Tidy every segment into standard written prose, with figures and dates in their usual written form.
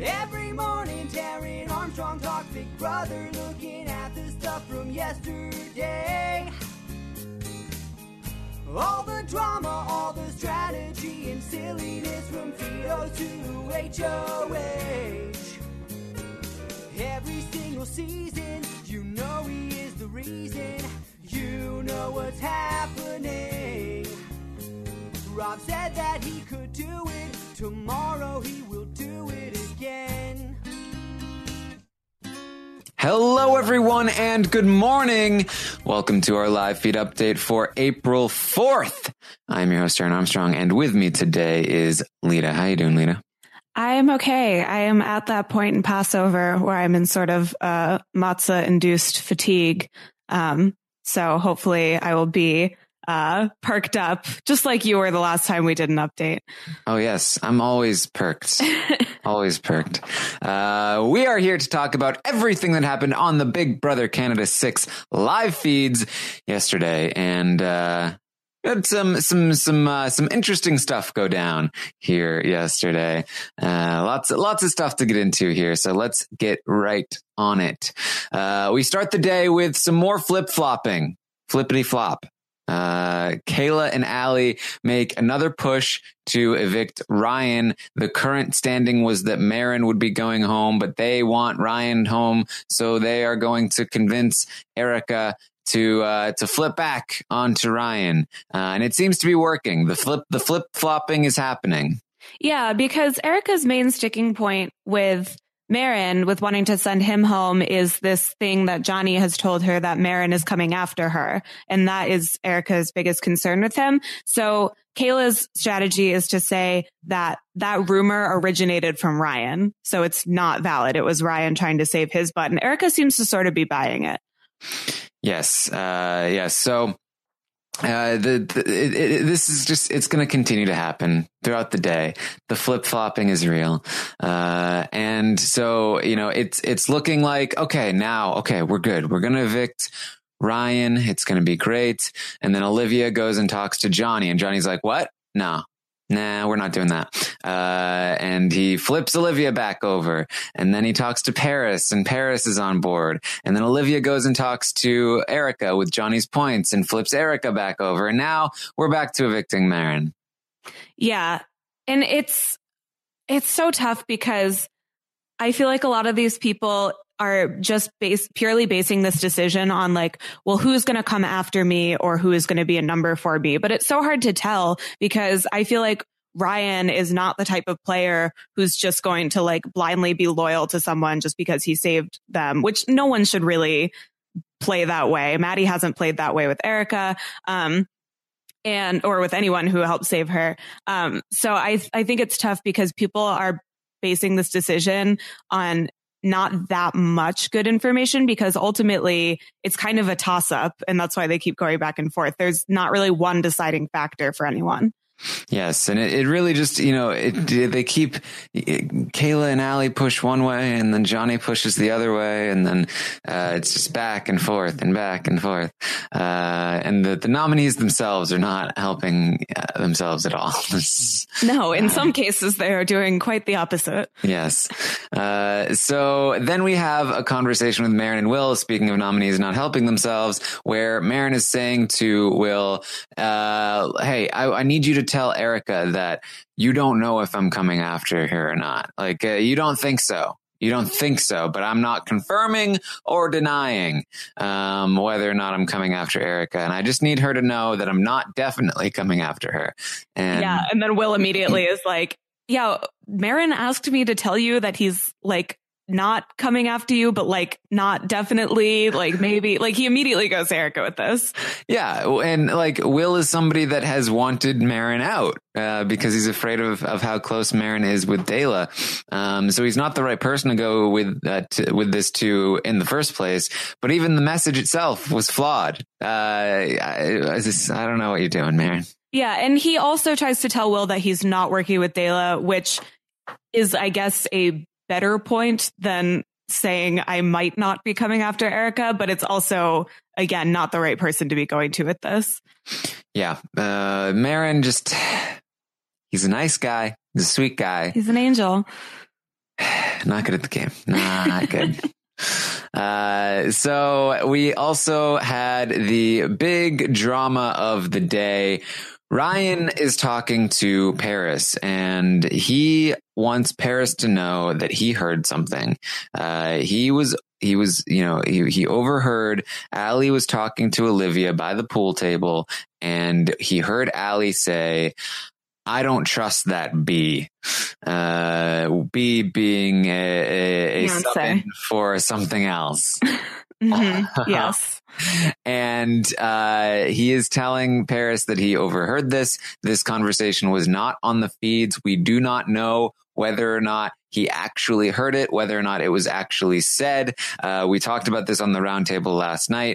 Every morning, Darren Armstrong talks Big Brother, looking at the stuff from yesterday. All the drama, all the strategy and silliness from Fido to HOH. Every single season, you know he is the reason. You know what's happening. Rob said that he could do it. Tomorrow he will do it again. Hello, everyone, and good morning. Welcome to our live feed update for April 4th. I'm your host, Darren Armstrong, and with me today is Lita. How you doing, Lita? I am okay. I am at that point in Passover where I'm in sort of matzah-induced fatigue. So hopefully I will be perked up, just like you were the last time we did an update. Oh, yes. I'm always perked. Always perked. We are here to talk about everything that happened on the Big Brother Canada 6 live feeds yesterday. And had some interesting stuff go down here yesterday. Lots of stuff to get into here. So let's get right on it. We start the day with some more flip-flopping. Flippity flop. Kayla and Allie make another push to evict Ryan. The current standing was that Marin would be going home, but they want Ryan home. So they are going to convince Erica to flip back onto Ryan. And it seems to be working. The flip flopping is happening. Yeah, because Erica's main sticking point with Marin, with wanting to send him home, is this thing that Johnny has told her that Marin is coming after her. And that is Erica's biggest concern with him. So Kayla's strategy is to say that that rumor originated from Ryan. So it's not valid. It was Ryan trying to save his butt. And Erica seems to sort of be buying it. Yes. Yes. So this is just, it's going to continue to happen throughout the day. The flip flopping is real. And so, you know, it's looking like, okay, we're good. We're going to evict Ryan. It's going to be great. And then Olivia goes and talks to Johnny, and Johnny's like, what? Nah, we're not doing that. And he flips Olivia back over, and then he talks to Paris, and Paris is on board. And then Olivia goes and talks to Erica with Johnny's points and flips Erica back over. And now we're back to evicting Marin. Yeah. And it's so tough because I feel like a lot of these people are just purely basing this decision on like, well, who's going to come after me or who is going to be a number for me? But it's so hard to tell because I feel like Ryan is not the type of player who's just going to like blindly be loyal to someone just because he saved them, which no one should really play that way. Maddie hasn't played that way with Erica, or with anyone who helped save her. So I think it's tough because people are basing this decision on not that much good information, because ultimately it's kind of a toss up, and that's why they keep going back and forth. There's not really one deciding factor for anyone. Yes. And it really just, you know, they keep Kayla and Allie push one way, and then Johnny pushes the other way. And then it's just back and forth and back and forth. And the nominees themselves are not helping themselves at all. No, in some cases, they are doing quite the opposite. Yes. So then we have a conversation with Marin and Will, speaking of nominees not helping themselves, where Marin is saying to Will, hey, I need you to tell Erica that you don't know if I'm coming after her or not. Like, you don't think so. You don't think so, but I'm not confirming or denying whether or not I'm coming after Erica. And I just need her to know that I'm not definitely coming after her. And then Will immediately is like, yeah, Marin asked me to tell you that he's like not coming after you, but like not definitely, like maybe, like he immediately goes to Erica with this. Yeah. And like Will is somebody that has wanted Marin out because he's afraid of how close Marin is with Dela. So he's not the right person to go with this to in the first place. But even the message itself was flawed. I don't know what you're doing, Marin. Yeah. And he also tries to tell Will that he's not working with Dela, which is, I guess, a better point than saying I might not be coming after Erica, but it's also, again, not the right person to be going to with this. Yeah. Marin he's a nice guy. He's a sweet guy. He's an angel. Not good at the game. Not good. So we also had the big drama of the day. Ryan is talking to Paris, and he wants Paris to know that he heard something. He overheard Allie was talking to Olivia by the pool table, and he heard Allie say, "I don't trust that B." B being a summon for something else. Yes. And he is telling Paris that he overheard this. This conversation was not on the feeds. We do not know whether or not he actually heard it, whether or not it was actually said. We talked about this on the roundtable last night.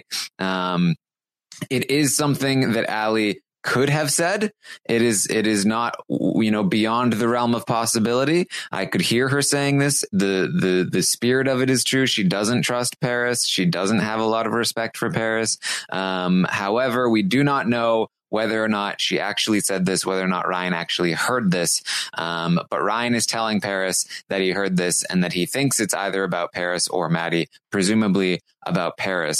It is something that Allie could have said. It is not, beyond the realm of possibility. I could hear her saying this. The spirit of it is true. She doesn't trust Paris. She doesn't have a lot of respect for Paris. However, we do not know whether or not she actually said this, whether or not Ryan actually heard this. But Ryan is telling Paris that he heard this and that he thinks it's either about Paris or Maddie, presumably about Paris.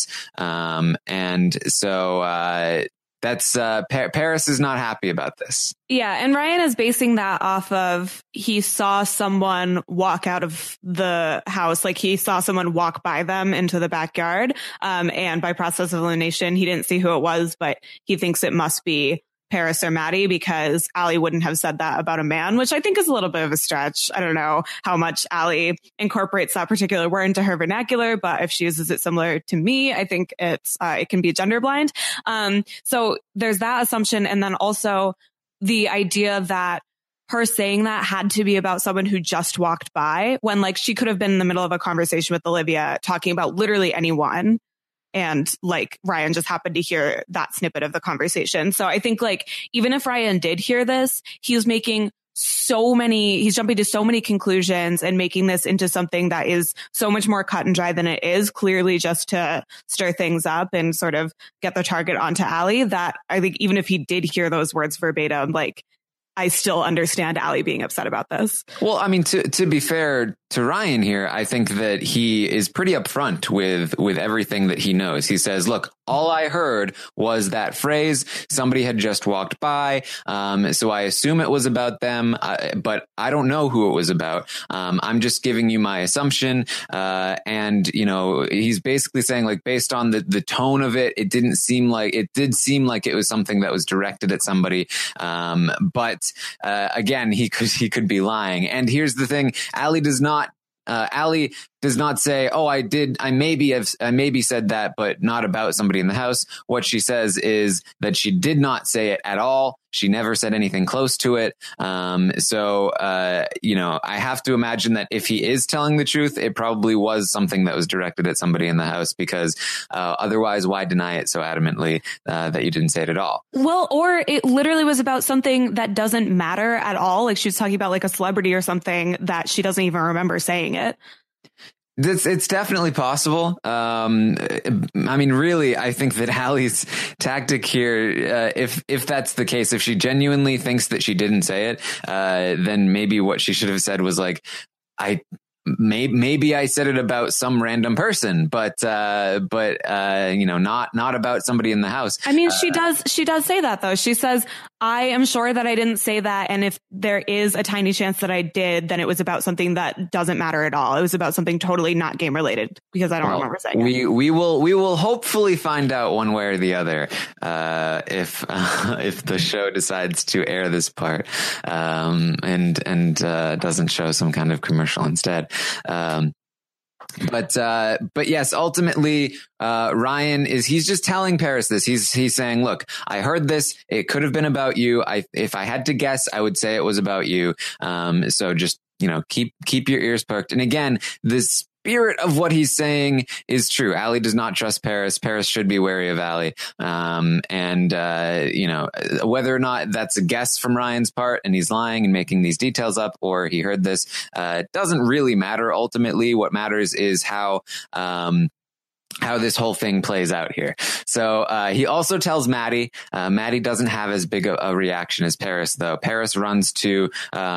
And so that's Paris is not happy about this. Yeah. And Ryan is basing that off of he saw someone walk out of the house. Like he saw someone walk by them into the backyard. And by process of elimination, he didn't see who it was, but he thinks it must be Paris or Maddie because Allie wouldn't have said that about a man, which I think is a little bit of a stretch. I don't know how much Allie incorporates that particular word into her vernacular, but if she uses it similar to me, I think it can be gender blind. So there's that assumption. And then also the idea that her saying that had to be about someone who just walked by when like she could have been in the middle of a conversation with Olivia talking about literally anyone. And like Ryan just happened to hear that snippet of the conversation. So I think like, even if Ryan did hear this, he's jumping to so many conclusions and making this into something that is so much more cut and dry than it is, clearly just to stir things up and sort of get the target onto Allie, that I think even if he did hear those words verbatim, like I still understand Allie being upset about this. Well, I mean, to be fair to Ryan here, I think that he is pretty upfront with everything that he knows. He says, look, all I heard was that phrase. Somebody had just walked by. So I assume it was about them, but I don't know who it was about. I'm just giving you my assumption. And, he's basically saying like, based on the tone of it, it did seem like it was something that was directed at somebody. But again, he could be lying. And here's the thing. Allie does not say, oh, I maybe said that, but not about somebody in the house. What she says is that she did not say it at all. She never said anything close to it. So I have to imagine that if he is telling the truth, it probably was something that was directed at somebody in the house, because otherwise, why deny it so adamantly that you didn't say it at all? Well, or it literally was about something that doesn't matter at all. Like she was talking about like a celebrity or something that she doesn't even remember saying it. It's definitely possible. I mean, really, I think that Allie's tactic here, if that's the case, if she genuinely thinks that she didn't say it, then maybe what she should have said was like, maybe I said it about some random person, but not about somebody in the house. I mean, she does say that though. She says, I am sure that I didn't say that. And if there is a tiny chance that I did, then it was about something that doesn't matter at all. It was about something totally not game related, because I don't remember saying it. We will hopefully find out one way or the other, if the show decides to air this part, and doesn't show some kind of commercial instead. But yes, ultimately, Ryan he's just telling Paris this. He's saying, look, I heard this. It could have been about you. If I had to guess, I would say it was about you. So just, keep your ears perked. And again, this spirit of what he's saying is true. Allie does not trust Paris. Paris should be wary of Allie. Whether or not that's a guess from Ryan's part and he's lying and making these details up, or he heard this, doesn't really matter. Ultimately, what matters is how how this whole thing plays out here. So he also tells Maddie. Maddie doesn't have as big a reaction as Paris, though. Paris runs to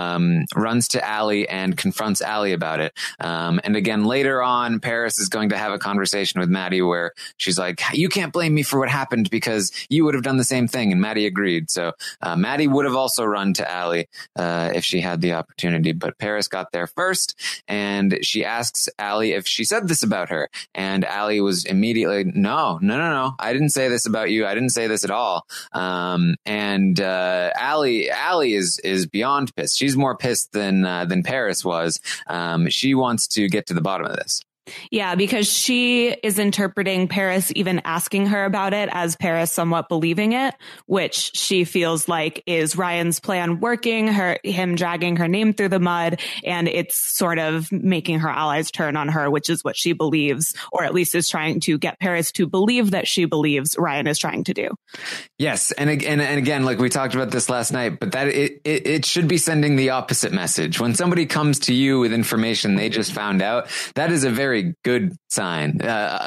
Allie and confronts Allie about it. And again, later on, Paris is going to have a conversation with Maddie where she's like, "You can't blame me for what happened because you would have done the same thing." And Maddie agreed. So Maddie would have also run to Allie if she had the opportunity, but Paris got there first, and she asks Allie if she said this about her, and Allie was immediately, no, I didn't say this about you. I didn't say this at all. And Allie is beyond pissed. She's more pissed than Paris was. She wants to get to the bottom of this. Yeah, because she is interpreting Paris even asking her about it as Paris somewhat believing it, which she feels like is Ryan's plan working, him dragging her name through the mud, and it's sort of making her allies turn on her, which is what she believes, or at least is trying to get Paris to believe that she believes Ryan is trying to do. Yes, and again, like we talked about this last night, but that it should be sending the opposite message. When somebody comes to you with information they just found out, that is a very good sign.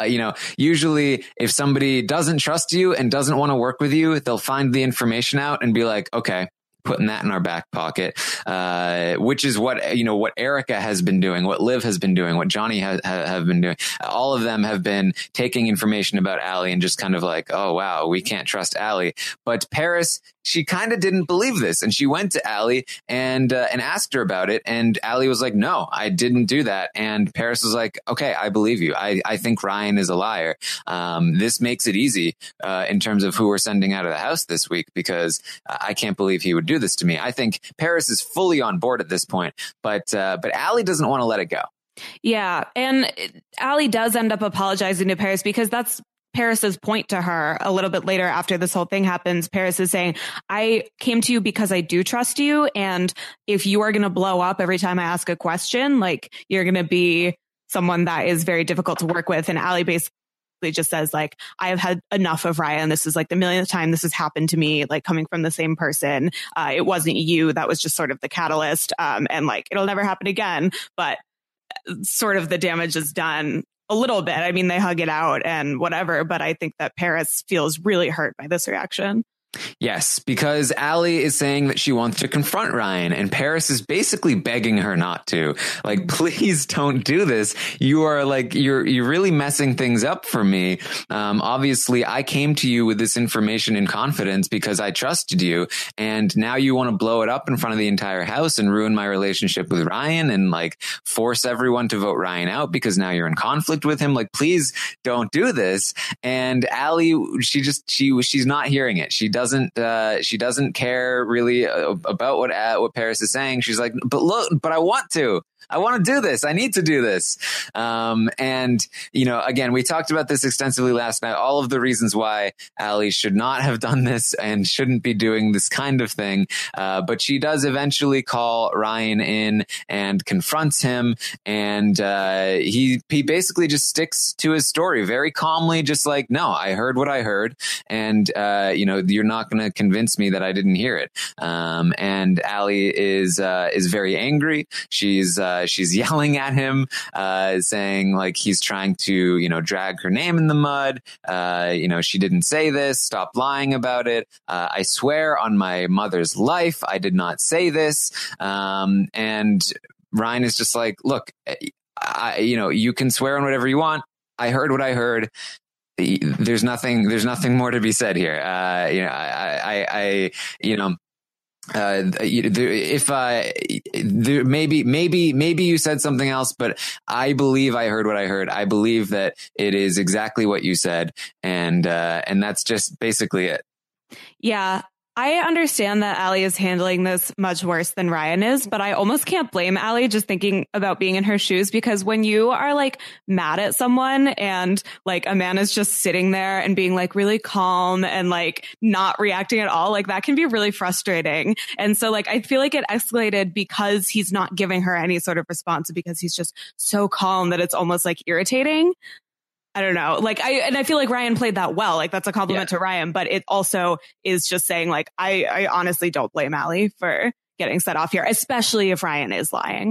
Usually if somebody doesn't trust you and doesn't want to work with you, they'll find the information out and be like, okay, putting that in our back pocket, which is what Erica has been doing, what Liv has been doing, what Johnny have been doing. All of them have been taking information about Allie and just kind of like, oh, wow, we can't trust Allie. But Paris, she kind of didn't believe this. And she went to Allie and asked her about it. And Allie was like, no, I didn't do that. And Paris was like, okay, I believe you. I think Ryan is a liar. This makes it easy in terms of who we're sending out of the house this week, because I can't believe he would do this to me. I think Paris is fully on board at this point, but Allie doesn't want to let it go. Yeah. And Allie does end up apologizing to Paris because that's Paris's point to her a little bit later after this whole thing happens. Paris is saying, I came to you because I do trust you. And if you are going to blow up every time I ask a question, like, you're going to be someone that is very difficult to work with. And Allie basically just says, like, I have had enough of Ryan. This is like the millionth time this has happened to me, like coming from the same person. It wasn't you. That was just sort of the catalyst. And like, it'll never happen again. But sort of the damage is done a little bit. I mean, they hug it out and whatever, but I think that Paris feels really hurt by this reaction. Yes, because Allie is saying that she wants to confront Ryan, and Paris is basically begging her not to. Like, please don't do this. You are like, you're really messing things up for me. Obviously, I came to you with this information in confidence because I trusted you, and now you want to blow it up in front of the entire house and ruin my relationship with Ryan and like force everyone to vote Ryan out because now you're in conflict with him. Like, please don't do this. And Allie, she's not hearing it. She doesn't care really about what Paris is saying. She's like, but I want to do this. I need to do this. And, again, we talked about this extensively last night, all of the reasons why Allie should not have done this and shouldn't be doing this kind of thing. But she does eventually call Ryan in and confronts him. And he basically just sticks to his story very calmly, just like, no, I heard what I heard. And, you're not going to convince me that I didn't hear it. And Allie is very angry. She's yelling at him, saying like he's trying to, drag her name in the mud. She didn't say this. Stop lying about it. I swear on my mother's life, I did not say this. And Ryan is just like, look, you can swear on whatever you want. I heard what I heard. There's nothing more to be said here. Maybe you said something else, but I believe I heard what I heard. I believe that it is exactly what you said. And that's just basically it. Yeah. I understand that Allie is handling this much worse than Ryan is, but I almost can't blame Allie just thinking about being in her shoes, because when you are like mad at someone and like a man is just sitting there and being like really calm and like not reacting at all, like that can be really frustrating. And so like, I feel like it escalated because he's not giving her any sort of response, because he's just so calm that it's almost like irritating. I don't know. Like I feel like Ryan played that well. Like that's a compliment to Ryan, but it also is just saying like, I honestly don't blame Allie for getting set off here, especially if Ryan is lying.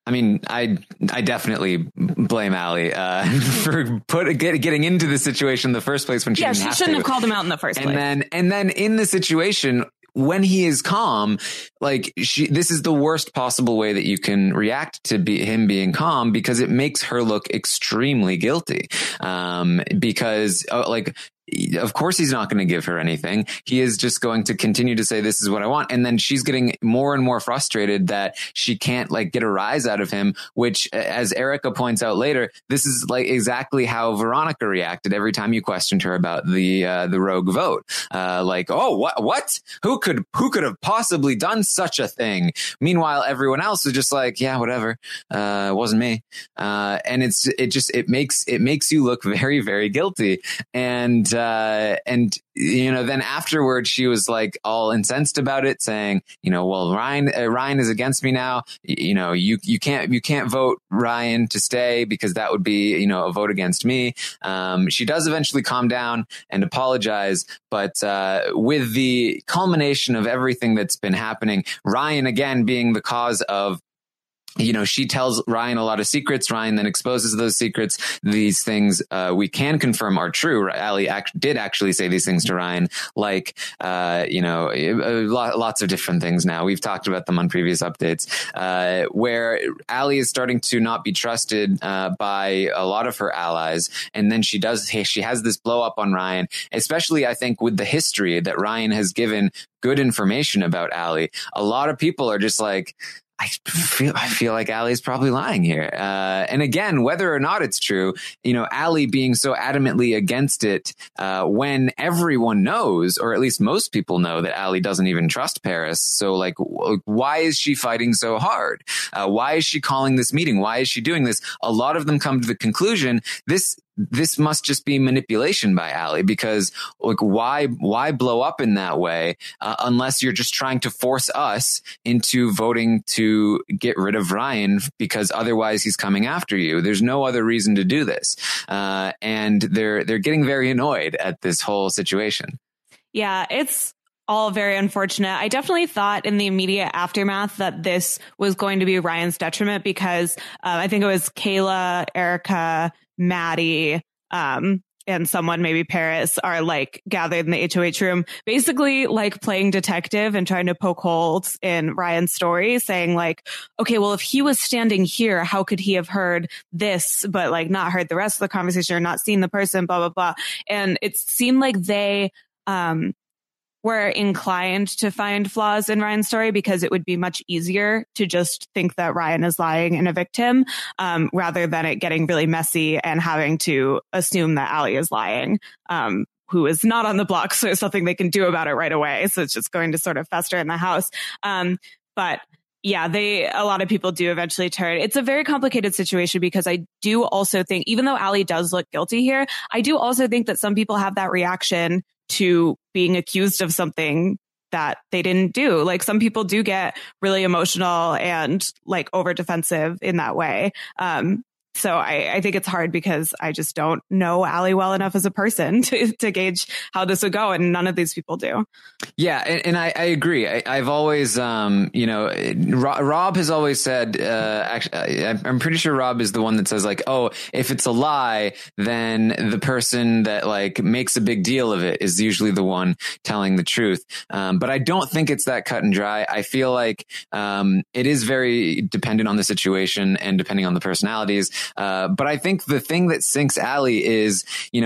I mean, I definitely blame Allie for getting into the situation in the first place when she didn't have to. Shouldn't have called him out in the first place. And then in the situation when he is calm, like this is the worst possible way that you can react to him being calm, because it makes her look extremely guilty. Because of course he's not going to give her anything. He is just going to continue to say, this is what I want. And then she's getting more and more frustrated that she can't get a rise out of him, which, as Erica points out later, this is exactly how Veronica reacted every time you questioned her about the rogue vote. Oh, what? Who could have possibly done such a thing? Meanwhile, everyone else is just like, yeah, whatever. It wasn't me. And it makes you look very, very guilty. And then afterwards she was all incensed about it, saying, well, Ryan is against me now. You can't vote Ryan to stay because that would be, a vote against me. She does eventually calm down and apologize, but with the culmination of everything that's been happening, Ryan again being the cause of, she tells Ryan a lot of secrets. Ryan then exposes those secrets. These things we can confirm are true. Allie did actually say these things to Ryan, lots of different things now. We've talked about them on previous updates, where Allie is starting to not be trusted by a lot of her allies. And then she has this blow up on Ryan, especially I think with the history that Ryan has given good information about Allie. A lot of people are just like, I feel like Allie's probably lying here. And again, whether or not it's true, Allie being so adamantly against it, when everyone knows, or at least most people know, that Allie doesn't even trust Paris. So why is she fighting so hard? Why is she calling this meeting? Why is she doing this? A lot of them come to the conclusion this must just be manipulation by Allie, because why blow up in that way unless you're just trying to force us into voting to get rid of Ryan, because otherwise he's coming after you. There's no other reason to do this. And they're getting very annoyed at this whole situation. Yeah, it's all very unfortunate. I definitely thought in the immediate aftermath that this was going to be Ryan's detriment, because I think it was Kayla, Erica, Maddie, and someone, maybe Paris, are gathered in the HOH room, basically playing detective and trying to poke holes in Ryan's story, saying okay, well, if he was standing here, how could he have heard this, but not heard the rest of the conversation or not seen the person, blah, blah, blah. And it seemed like they, were inclined to find flaws in Ryan's story, because it would be much easier to just think that Ryan is lying and evict him, rather than it getting really messy and having to assume that Allie is lying, who is not on the block. So there's something they can do about it right away. So it's just going to sort of fester in the house. But yeah, a lot of people do eventually turn. It's a very complicated situation, because I do also think, even though Allie does look guilty here, I do also think that some people have that reaction to being accused of something that they didn't do. Some people do get really emotional and over defensive in that way. So I think it's hard, because I just don't know Allie well enough as a person to gauge how this would go. And none of these people do. Yeah. And I agree. I've always, Rob has always said, actually, I'm pretty sure Rob is the one that says oh, if it's a lie, then the person that makes a big deal of it is usually the one telling the truth. But I don't think it's that cut and dry. I feel it is very dependent on the situation and depending on the personalities. But I think the thing that sinks Allie is,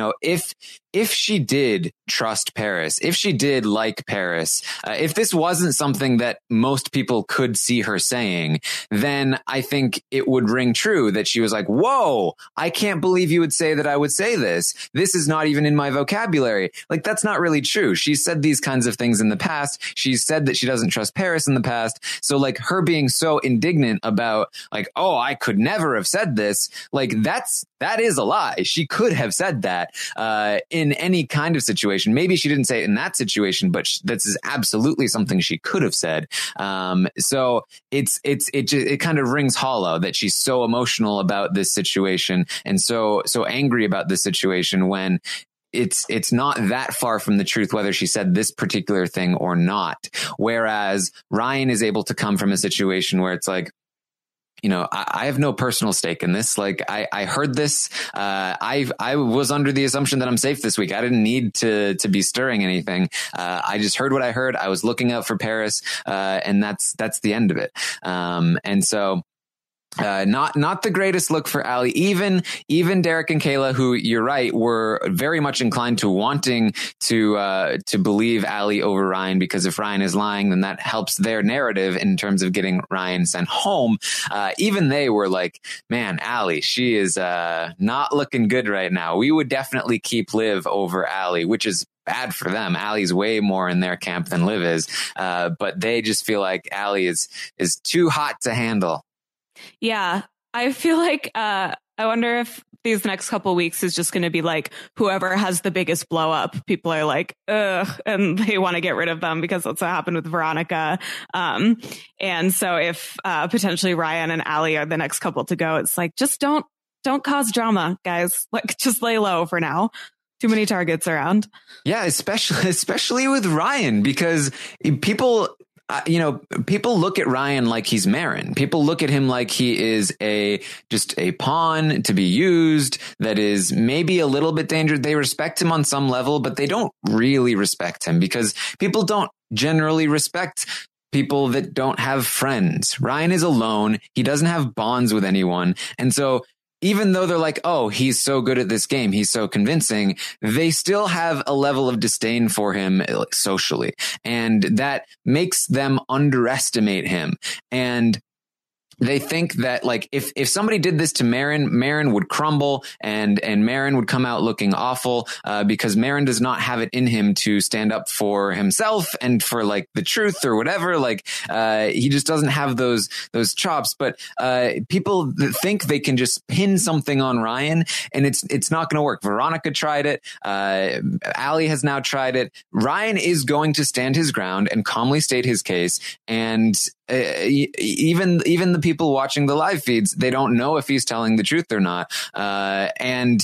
if she did trust Paris, if she did like Paris, if this wasn't something that most people could see her saying, then I think it would ring true that she was whoa, I can't believe you would say that I would say this. This is not even in my vocabulary. That's not really true. She's said these kinds of things in the past. She's said that she doesn't trust Paris in the past. So her being so indignant about oh, I could never have said this. That is a lie. She could have said that, in any kind of situation. Maybe she didn't say it in that situation, but this is absolutely something she could have said. So it kind of rings hollow that she's so emotional about this situation and so angry about this situation, when it's not that far from the truth whether she said this particular thing or not. Whereas Ryan is able to come from a situation where it's I have no personal stake in this. Like I heard this. I was under the assumption that I'm safe this week. I didn't need to be stirring anything. I just heard what I heard. I was looking out for Paris, and that's the end of it. And so. Not the greatest look for Ali. Even Derek and Kayla, who you're right, were very much inclined to wanting to believe Ali over Ryan, because if Ryan is lying, then that helps their narrative in terms of getting Ryan sent home. Even they were like, man, Ali, she is not looking good right now. We would definitely keep Liv over Ali, which is bad for them. Ali's way more in their camp than Liv is. But they just feel like Ali is too hot to handle. Yeah, I feel like I wonder if these next couple weeks is just going to be like whoever has the biggest blow up. People are like, ugh, and they want to get rid of them because that's what happened with Veronica. And so if potentially Ryan and Ali are the next couple to go, it's like, just don't cause drama, guys. Like, just lay low for now. Too many targets around. Yeah, especially with Ryan, because people look at Ryan like he's Marin. People look at him like he is just a pawn to be used that is maybe a little bit dangerous. They respect him on some level, but they don't really respect him because people don't generally respect people that don't have friends. Ryan is alone. He doesn't have bonds with anyone. And so even though they're like, oh, he's so good at this game, he's so convincing, they still have a level of disdain for him socially. And that makes them underestimate him. And they think that like if somebody did this to Marin would crumble and Marin would come out looking awful because Marin does not have it in him to stand up for himself and for like the truth or whatever. Like he just doesn't have those chops. But people think they can just pin something on Ryan, and it's not going to work. Veronica tried it. Ali has now tried it. Ryan is going to stand his ground and calmly state his case. And even the people watching the live feeds, they don't know if he's telling the truth or not. And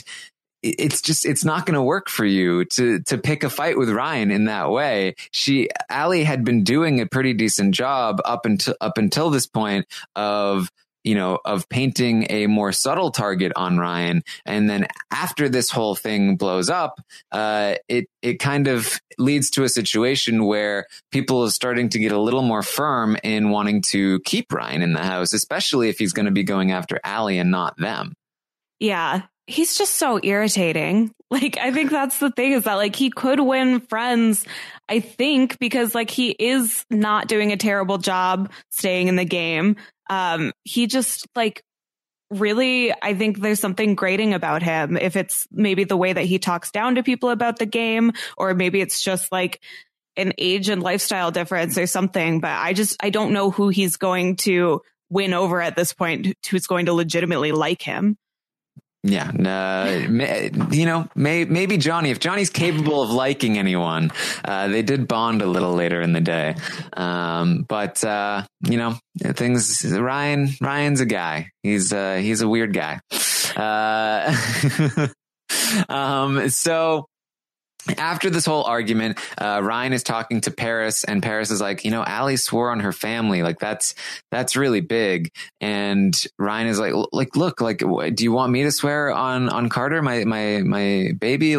it's not going to work for you to pick a fight with Ryan in that way. Ali had been doing a pretty decent job up until this point of painting a more subtle target on Ryan. And then after this whole thing blows up, it kind of leads to a situation where people are starting to get a little more firm in wanting to keep Ryan in the house, especially if he's going to be going after Ali and not them. Yeah. He's just so irritating. Like, I think that's the thing, is that like he could win friends, I think, because like he is not doing a terrible job staying in the game. He just like really, I think there's something grating about him. If it's maybe the way that he talks down to people about the game, or maybe it's just like an age and lifestyle difference or something. But I don't know who he's going to win over at this point, who's going to legitimately like him. Yeah, maybe Johnny. If Johnny's capable of liking anyone, they did bond a little later in the day. But Ryan's a guy. He's a weird guy. So after this whole argument, Ryan is talking to Paris, and Paris is like, Ali swore on her family. Like that's really big. And Ryan is like, look, do you want me to swear on Carter, my baby?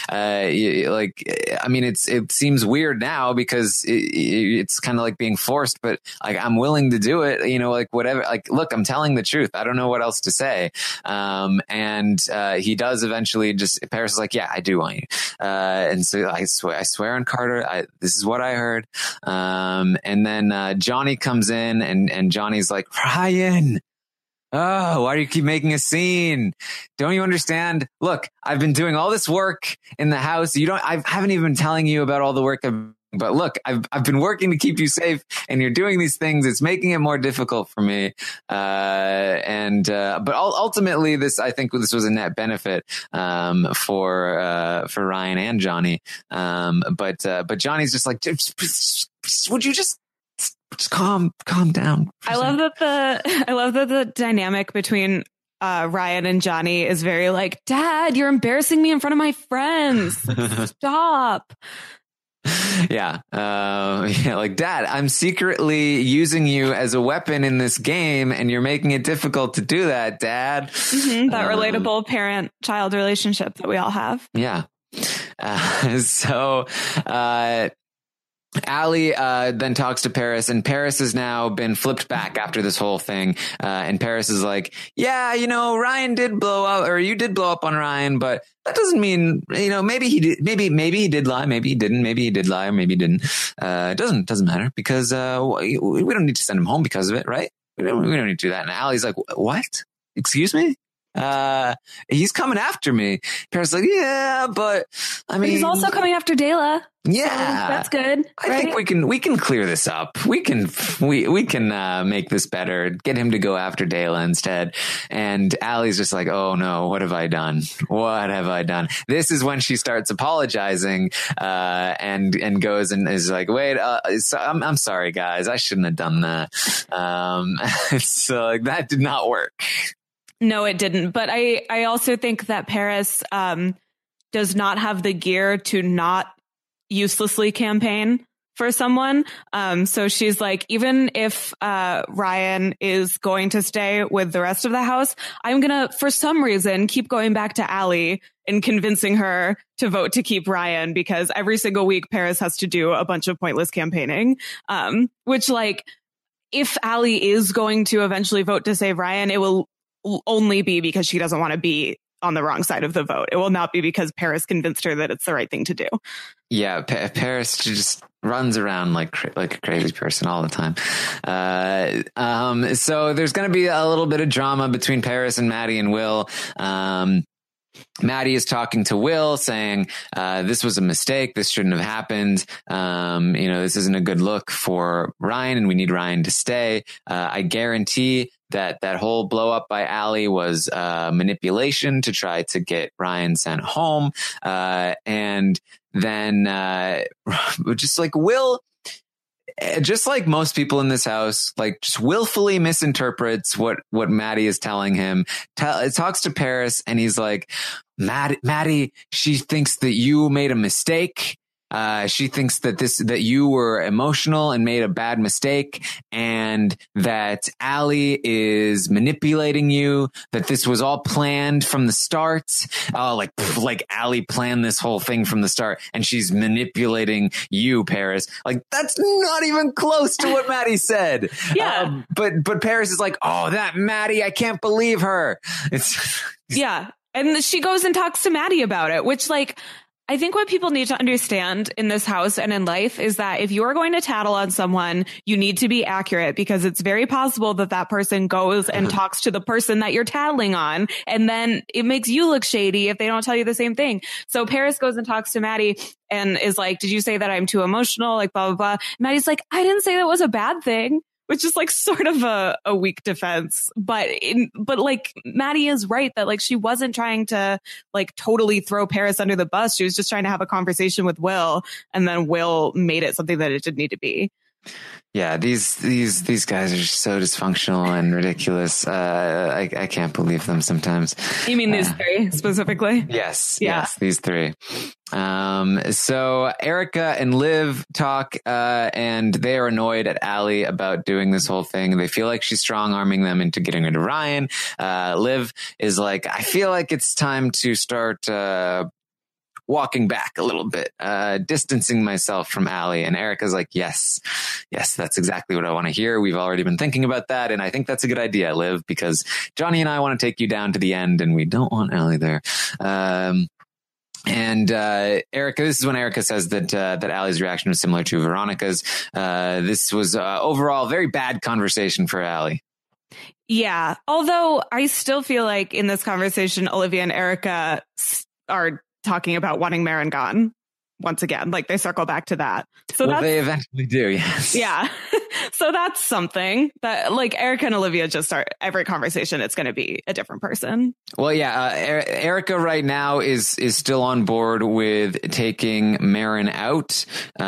It seems weird now because it's kind of like being forced, but like, I'm willing to do it, whatever. Like, look, I'm telling the truth. I don't know what else to say. And he does eventually Paris is like, yeah, I do want you. And so I swear on Carter, this is what I heard. And then Johnny comes in, and Johnny's like, Ryan, oh, why do you keep making a scene? Don't you understand? Look, I've been doing all this work in the house. I haven't even been telling you about all the work but look, I've been working to keep you safe, and you're doing these things. It's making it more difficult for me. But ultimately, I think this was a net benefit for Ryan and Johnny. But Johnny's just like, would you just calm down? I love that the dynamic between Ryan and Johnny is very like, Dad, you're embarrassing me in front of my friends. Stop. Yeah. Yeah. Like, Dad, I'm secretly using you as a weapon in this game, and you're making it difficult to do that, Dad. That relatable parent-child relationship that we all have. Yeah. So Allie then talks to Paris, and Paris has now been flipped back after this whole thing. And Paris is like, yeah, Ryan did blow up, or you did blow up on Ryan, but that doesn't mean, maybe he did, maybe he did lie, maybe he didn't, maybe he did lie, or maybe he didn't. It doesn't matter, because we don't need to send him home because of it, right? We don't need to do that. And Allie's like, what? Excuse me? He's coming after me. Paris is like, yeah, but I mean, he's also coming after Dela. Yeah, so that's good. I think we can clear this up. We can make this better. Get him to go after Dela instead. And Allie's just like, oh no, what have I done? What have I done? This is when she starts apologizing, and goes and is like, wait, I'm sorry, guys, I shouldn't have done that. So like, that did not work. No, it didn't. But I also think that Paris does not have the gear to not uselessly campaign for someone. So she's like, even if Ryan is going to stay with the rest of the house, I'm going to, for some reason, keep going back to Allie and convincing her to vote to keep Ryan, because every single week Paris has to do a bunch of pointless campaigning, which, like, if Allie is going to eventually vote to save Ryan, it will only be because she doesn't want to be on the wrong side of the vote. It will not be because Paris convinced her that it's the right thing to do. Yeah, Paris just runs around like a crazy person all the time. So there's going to be a little bit of drama between Paris and Maddie and Will. Maddie is talking to Will, saying, this was a mistake. This shouldn't have happened. This isn't a good look for Ryan, and we need Ryan to stay. I guarantee that whole blow up by Allie was manipulation to try to get Ryan sent home. And then just like Will, just like most people in this house, like, just willfully misinterprets what Maddie is telling him. Talks to Paris, and he's like, Maddie, she thinks that you made a mistake. She thinks that you were emotional and made a bad mistake, and that Allie is manipulating you, that this was all planned from the start. Like Allie planned this whole thing from the start, and she's manipulating you, Paris. Like, that's not even close to what Maddie said. Yeah. But Paris is like, oh, that Maddie, I can't believe her. Yeah. And she goes and talks to Maddie about it, which, like, I think what people need to understand in this house and in life is that if you're going to tattle on someone, you need to be accurate, because it's very possible that person goes and talks to the person that you're tattling on, and then it makes you look shady if they don't tell you the same thing. So Paris goes and talks to Maddie and is like, did you say that I'm too emotional? Like, blah, blah, blah. Maddie's like, I didn't say that was a bad thing. Which is like sort of a weak defense, but like, Maddie is right that, like, she wasn't trying to, like, totally throw Paris under the bus. She was just trying to have a conversation with Will, and then Will made it something that it didn't need to be. Yeah, these guys are so dysfunctional and ridiculous. I can't believe them sometimes. You mean these three specifically? Yes, yeah. Yes, these three. So Erica and Liv talk, and they are annoyed at Allie about doing this whole thing. They feel like she's strong-arming them into getting rid of Ryan. Liv is like, I feel like it's time to start walking back a little bit, distancing myself from Allie. And Erica's like, yes, that's exactly what I want to hear. We've already been thinking about that, and I think that's a good idea, Liv, because Johnny and I want to take you down to the end, and we don't want Allie there. And Erica, this is when Erica says that Allie's reaction was similar to Veronica's. This was overall very bad conversation for Allie. Yeah, although I still feel like in this conversation, Olivia and Erica are talking about wanting Marin gone once again. Like, they circle back to that. So they eventually do, yes. Yeah. So that's something that, like, Erica and Olivia just start every conversation. It's going to be a different person. Well, yeah. Erica right now is still on board with taking Marin out.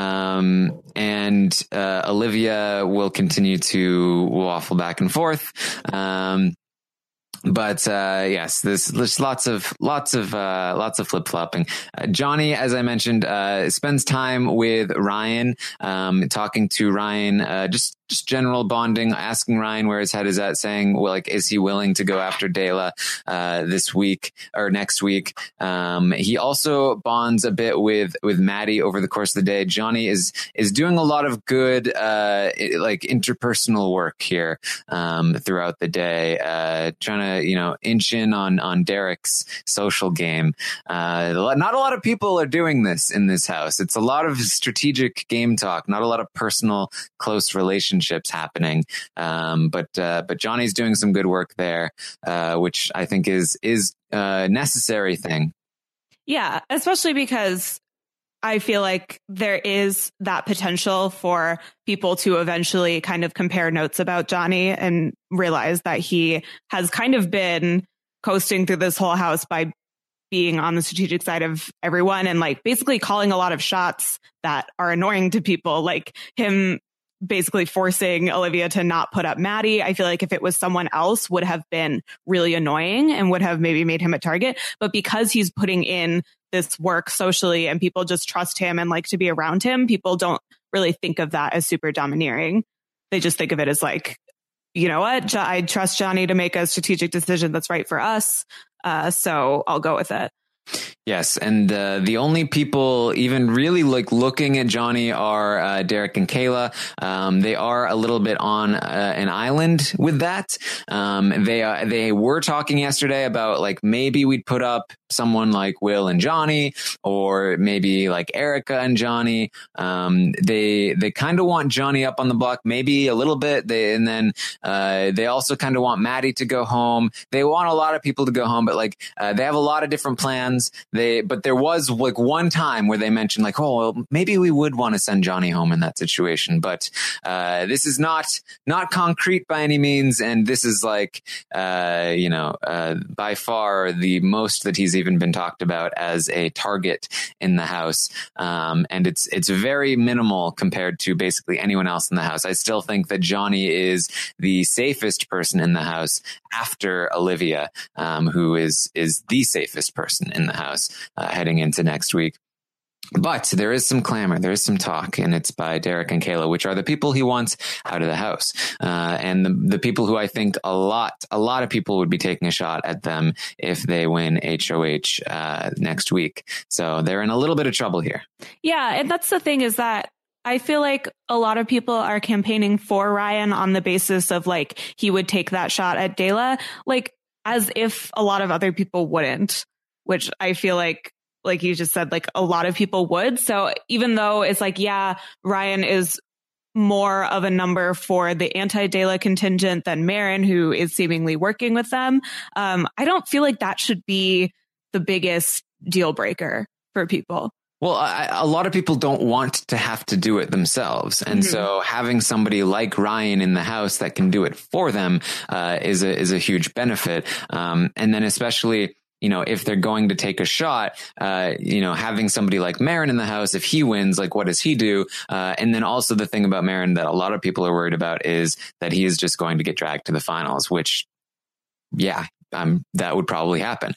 And Olivia will continue to waffle back and forth. But yes, there's lots of flip flopping. Johnny, as I mentioned, spends time with Ryan, talking to Ryan, just general bonding, asking Ryan where his head is at, saying, well, like, is he willing to go after Dela this week or next week? He also bonds a bit with Maddie over the course of the day. Johnny is doing a lot of good like interpersonal work here throughout the day, trying to inch in on Derek's social game. Not a lot of people are doing this in this house. It's a lot of strategic game talk, not a lot of personal close relationships happening. But Johnny's doing some good work there, which I think is a necessary thing. Yeah, especially because I feel like there is that potential for people to eventually kind of compare notes about Johnny and realize that he has kind of been coasting through this whole house by being on the strategic side of everyone and like basically calling a lot of shots that are annoying to people, like him basically forcing Olivia to not put up Maddie. I feel like if it was someone else would have been really annoying and would have maybe made him a target. But because he's putting in this work socially and people just trust him and like to be around him, people don't really think of that as super domineering. They just think of it as like, you know what? I trust Johnny to make a strategic decision that's right for us. So I'll go with it. Yes, and the only people even really like looking at Johnny are Derek and Kayla. They are a little bit on an island with that. They were talking yesterday about like maybe we'd put up someone like Will and Johnny, or maybe like Erica and Johnny. They kind of want Johnny up on the block, maybe a little bit. They also kind of want Maddie to go home. They want a lot of people to go home, but like they have a lot of different plans. But there was like one time where they mentioned like, oh, well, maybe we would want to send Johnny home in that situation. But this is not concrete by any means. And this is like, by far the most that he's even been talked about as a target in the house. And it's very minimal compared to basically anyone else in the house. I still think that Johnny is the safest person in the house after Olivia, who is the safest person in the house heading into next week. But there is some clamor, there is some talk, and it's by Derek and Kayla, which are the people he wants out of the house. And the people who I think a lot of people would be taking a shot at them if they win HOH next week. So they're in a little bit of trouble here. Yeah. And that's the thing, is that I feel like a lot of people are campaigning for Ryan on the basis of like, he would take that shot at Dela, like as if a lot of other people wouldn't, which I feel like you just said, like a lot of people would. So even though it's like, yeah, Ryan is more of a number for the anti-Dela contingent than Maren, who is seemingly working with them, I don't feel like that should be the biggest deal breaker for people. Well, a lot of people don't want to have to do it themselves. And so having somebody like Ryan in the house that can do it for them is a huge benefit. And then especially, if they're going to take a shot, having somebody like Maren in the house, if he wins, like, what does he do? And then also the thing about Maren that a lot of people are worried about is that he is just going to get dragged to the finals, which, yeah, that would probably happen.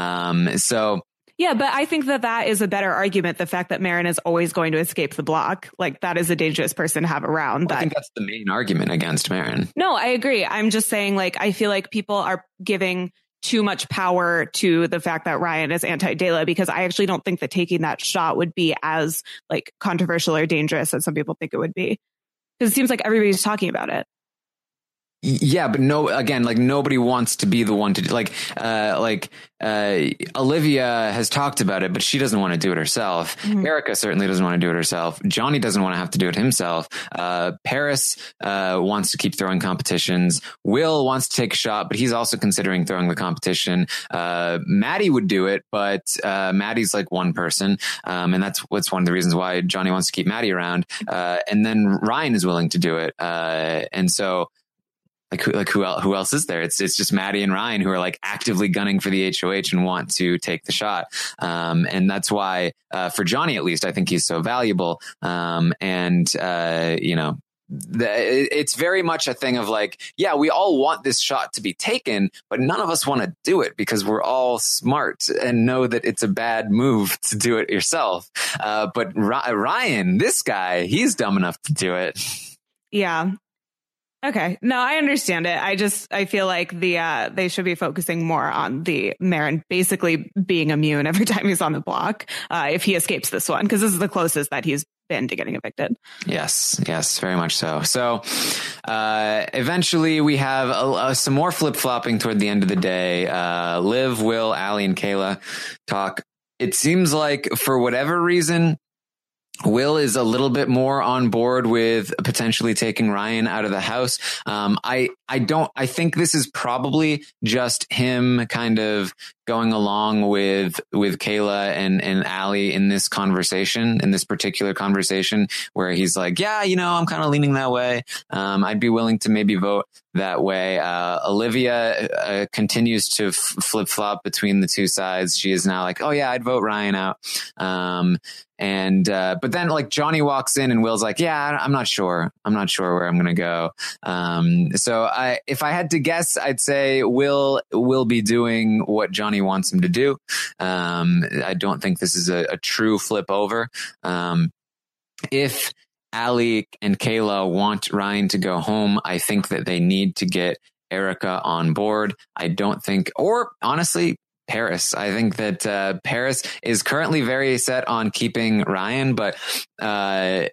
Yeah, but I think that is a better argument. The fact that Maren is always going to escape the block, like that is a dangerous person to have around. I think that's the main argument against Maren. No, I agree. I'm just saying, like, I feel like people are giving too much power to the fact that Ryan is anti-Dela, because I actually don't think that taking that shot would be as like controversial or dangerous as some people think it would be. Because it seems like everybody's talking about it. Yeah, but nobody wants to be the one to Olivia has talked about it, but she doesn't want to do it herself. Erica certainly doesn't want to do it herself. Johnny doesn't want to have to do it himself. Paris wants to keep throwing competitions. Will wants to take a shot, but he's also considering throwing the competition. Maddie would do it, but Maddie's like one person. And that's one of the reasons why Johnny wants to keep Maddie around. And then Ryan is willing to do it. And so who else is there? It's just Maddie and Ryan who are like actively gunning for the HOH and want to take the shot. And that's why, for Johnny, at least, I think he's so valuable. it's very much a thing of like, yeah, we all want this shot to be taken, but none of us want to do it because we're all smart and know that it's a bad move to do it yourself. But Ryan, this guy, he's dumb enough to do it. Yeah. Okay. No, I understand it. I feel like they should be focusing more on the Marin basically being immune every time he's on the block, if he escapes this one, because this is the closest that he's been to getting evicted. Yes, very much so. So eventually we have some more flip-flopping toward the end of the day. Liv, Will, Allie, and Kayla talk. It seems like for whatever reason, Will is a little bit more on board with potentially taking Ryan out of the house. I think this is probably just him kind of going along with Kayla and Allie in this particular conversation where he's like, yeah, I'm kind of leaning that way. I'd be willing to maybe vote that way. Olivia continues to flip flop between the two sides. She is now like, oh yeah, I'd vote Ryan out. But then like Johnny walks in and Will's like, yeah, I'm not sure where I'm going to go. So if I had to guess, I'd say Will be doing what Johnny wants him to do. I don't think this is a true flip over. If Allie and Kayla want Ryan to go home, I think that they need to get Erica on board. I don't think, or honestly, Paris. I think that Paris is currently very set on keeping Ryan, but Paris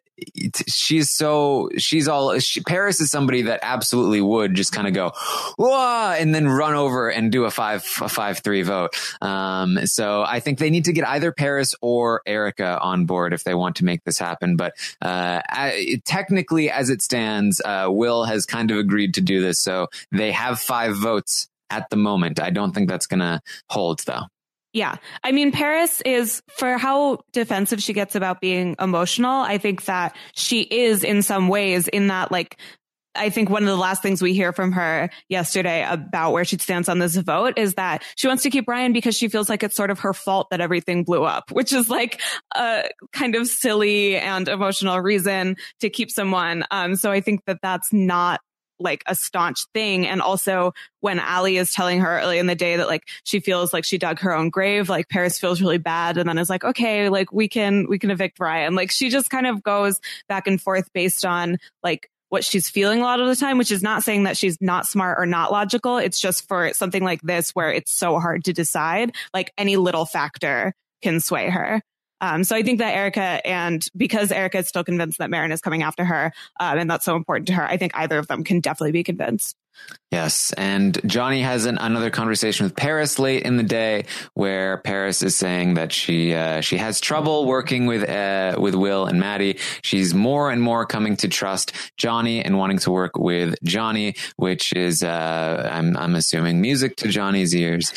is somebody that absolutely would just kind of go, whoa, and then run over and do a 5-3 vote. So I think they need to get either Paris or Erica on board if they want to make this happen. But technically, as it stands, Will has kind of agreed to do this. So they have 5 votes at the moment. I don't think that's going to hold, though. Yeah. I mean, Paris is, for how defensive she gets about being emotional, I think that she is in some ways in that, like, I think one of the last things we hear from her yesterday about where she stands on this vote is that she wants to keep Ryan because she feels like it's sort of her fault that everything blew up, which is like a kind of silly and emotional reason to keep someone. So I think that that's not like a staunch thing. And also when Allie is telling her early in the day that like she feels like she dug her own grave, like Paris feels really bad and then is like, okay, like we can evict Ryan. Like she just kind of goes back and forth based on like what she's feeling a lot of the time, which is not saying that she's not smart or not logical. It's just for something like this where it's so hard to decide, like any little factor can sway her. So I think that Erica, and because Erica is still convinced that Marin is coming after her, and that's so important to her, I think either of them can definitely be convinced. Yes. And Johnny has another conversation with Paris late in the day where Paris is saying that she has trouble working with Will and Maddie. She's more and more coming to trust Johnny and wanting to work with Johnny, which is, I'm assuming, music to Johnny's ears.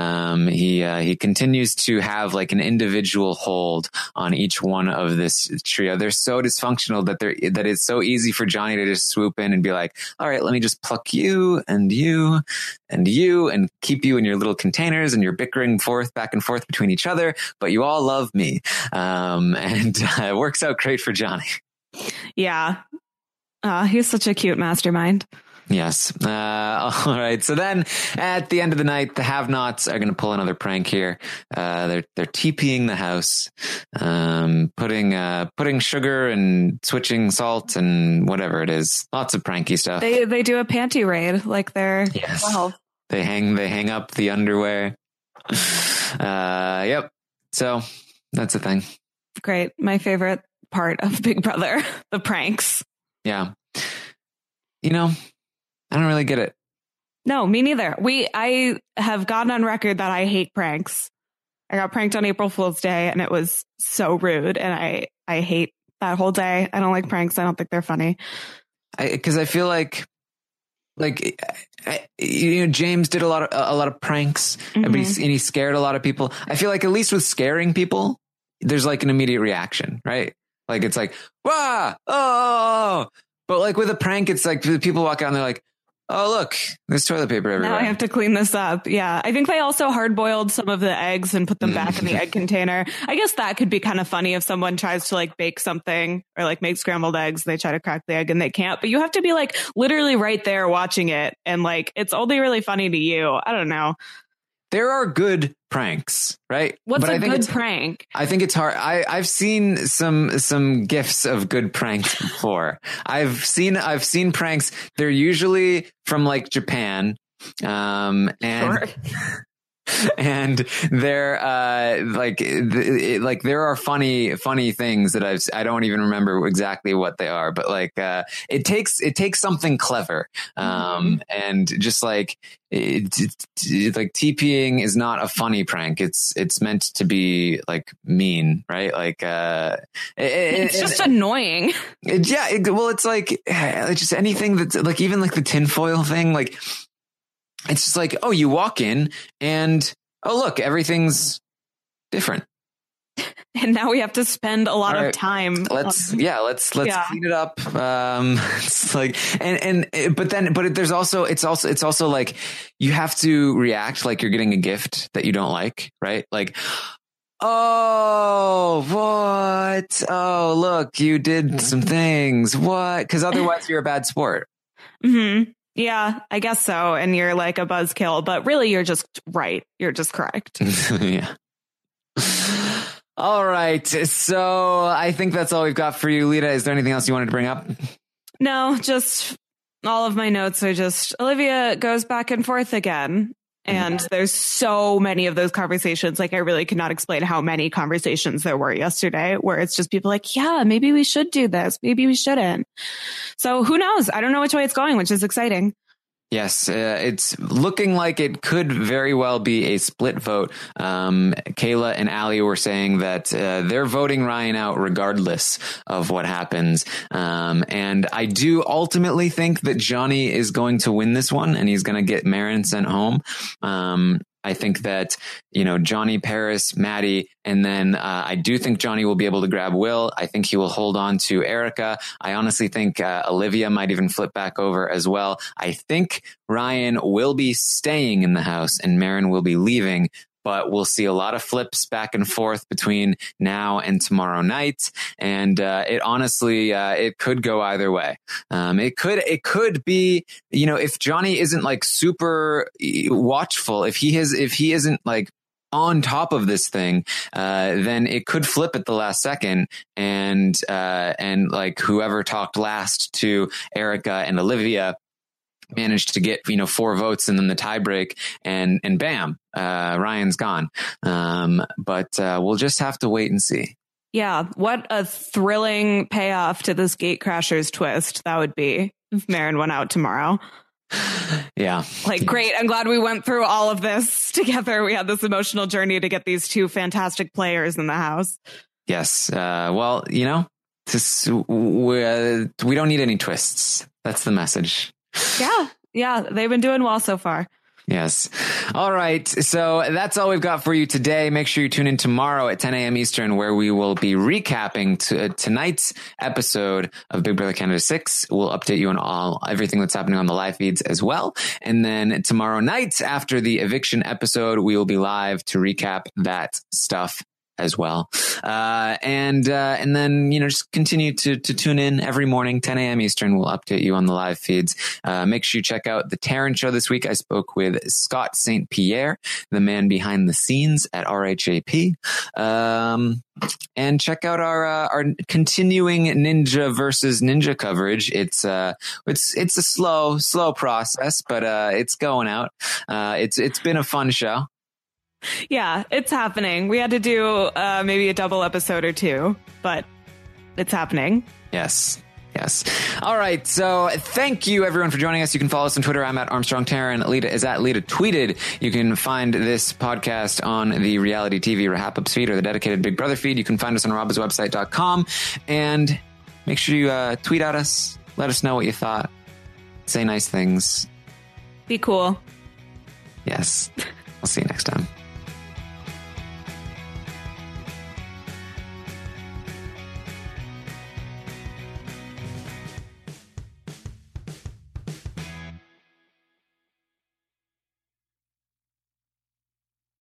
He continues to have like an individual hold on each one of this trio. They're so dysfunctional that it's so easy for Johnny to just swoop in and be like, all right, let me just pluck you and you and you and keep you in your little containers and you're bickering back and forth between each other, but you all love me. And it works out great for Johnny. Yeah. He's such a cute mastermind. Yes. All right. So then at the end of the night, the have-nots are going to pull another prank here. They're TPing the house, putting sugar and switching salt and whatever it is. Lots of pranky stuff. They do a panty raid like they're, yes. Well. They hang up the underwear. Yep. So that's a thing. Great. My favorite part of Big Brother, the pranks. Yeah. I don't really get it. No, me neither. I have gotten on record that I hate pranks. I got pranked on April Fool's Day and it was so rude. And I hate that whole day. I don't like pranks. I don't think they're funny. Because I feel like James did a lot of pranks, mm-hmm. and he scared a lot of people. I feel like at least with scaring people, there's like an immediate reaction, right? Like it's like, wah, oh. But like with a prank, it's like people walk out and they're like, oh, look, there's toilet paper everywhere. Now I have to clean this up. Yeah. I think they also hard boiled some of the eggs and put them back in the egg container. I guess that could be kind of funny if someone tries to like bake something or like make scrambled eggs. They try to crack the egg and they can't, but you have to be like literally right there watching it. And like, it's only really funny to you. I don't know. There are good pranks, right? What's a good prank? I think it's hard. I've seen some gifs of good pranks before. I've seen pranks. They're usually from like Japan, and Sure. and they're like there are funny things that I don't even remember exactly what they are, but like it takes something clever, and just like like TPing is not a funny prank. It's meant to be like mean, right? Like it's just annoying. Well, it's like it's just anything that's like, even like the tinfoil thing, like. It's just like, oh, you walk in and, oh, look, everything's different. And now we have to spend a lot of time. Let's clean it up. It's like, but there's also, it's also like, you have to react like you're getting a gift that you don't like, right? Like, oh, what? Oh, look, you did some things. What? Because otherwise you're a bad sport. Mm-hmm. Yeah, I guess so. And you're like a buzzkill, but really you're just right. You're just correct. Yeah. All right. So I think that's all we've got for you, Lita. Is there anything else you wanted to bring up? No, just all of my notes are just Olivia goes back and forth again. And there's so many of those conversations. Like I really could not explain how many conversations there were yesterday where it's just people like, yeah, maybe we should do this. Maybe we shouldn't. So who knows? I don't know which way it's going, which is exciting. Yes, it's looking like it could very well be a split vote. Kayla and Allie were saying that they're voting Ryan out regardless of what happens. And I do ultimately think that Johnny is going to win this one and he's going to get Marin sent home. I think that, Johnny, Paris, Maddie, and then I do think Johnny will be able to grab Will. I think he will hold on to Erica. I honestly think Olivia might even flip back over as well. I think Ryan will be staying in the house and Marin will be leaving. But we'll see a lot of flips back and forth between now and tomorrow night. And it honestly, it could go either way. It could be, if Johnny isn't like super watchful, if he isn't like on top of this thing, then it could flip at the last second. And like whoever talked last to Erica and Olivia managed to get 4 votes and then the tie break and bam, Ryan's gone. But we'll just have to wait and see. Yeah, what a thrilling payoff to this Gatecrashers twist that would be if Marin went out tomorrow. Yeah. Like, great. I'm glad we went through all of this together. We had this emotional journey to get these 2 fantastic players in the house. Yes. Well, we don't need any twists. That's the message. Yeah, they've been doing well so far. Yes. All right. So that's all we've got for you today. Make sure you tune in tomorrow at 10 a.m. Eastern, where we will be recapping tonight's episode of Big Brother Canada 6. We'll update you on everything that's happening on the live feeds as well. And then tomorrow night, after the eviction episode, we will be live to recap that stuff as well. And then, just continue to tune in every morning, 10 a.m. Eastern. We'll update you on the live feeds. Make sure you check out the Taryn Show this week. I spoke with Scott St. Pierre, the man behind the scenes at RHAP. And check out our continuing Ninja versus Ninja coverage. It's a slow process, but it's going out. It's been a fun show. Yeah, it's happening. We had to do maybe a double episode or 2, but it's happening. Yes. All right. So thank you, everyone, for joining us. You can follow us on Twitter. I'm at Armstrong Taryn. Lita is at Lita Tweeted. You can find this podcast on the Reality TV Wrap-Ups feed or the dedicated Big Brother feed. You can find us on robaswebsite.com. And make sure you tweet at us. Let us know what you thought. Say nice things. Be cool. Yes. I'll see you next time.